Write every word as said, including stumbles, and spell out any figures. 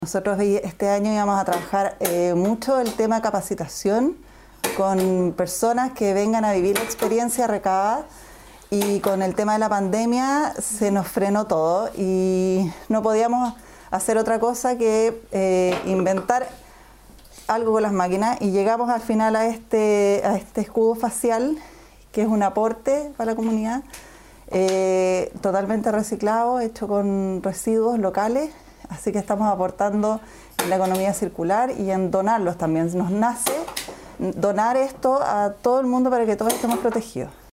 Nosotros este año íbamos a trabajar eh, mucho el tema de capacitación con personas que vengan a vivir la experiencia recabada, y con el tema de la pandemia se nos frenó todo y no podíamos hacer otra cosa que eh, inventar algo con las máquinas, y llegamos al final a este, a este escudo facial, que es un aporte para la comunidad, eh, totalmente reciclado, hecho con residuos locales. Así que estamos aportando en la economía circular y en donarlos también. Nos nace donar esto a todo el mundo para que todos estemos protegidos.